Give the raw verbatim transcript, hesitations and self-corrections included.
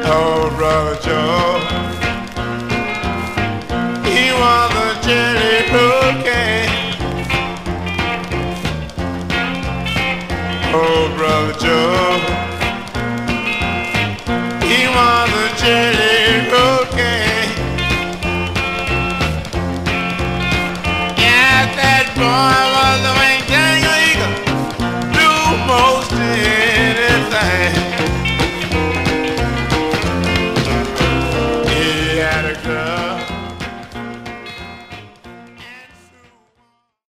Oh, brother Joe, he was a jelly roll king. Oh, brother Joe, he was a jelly roll king. Yeah, that boy was a wing dang eagle, blue most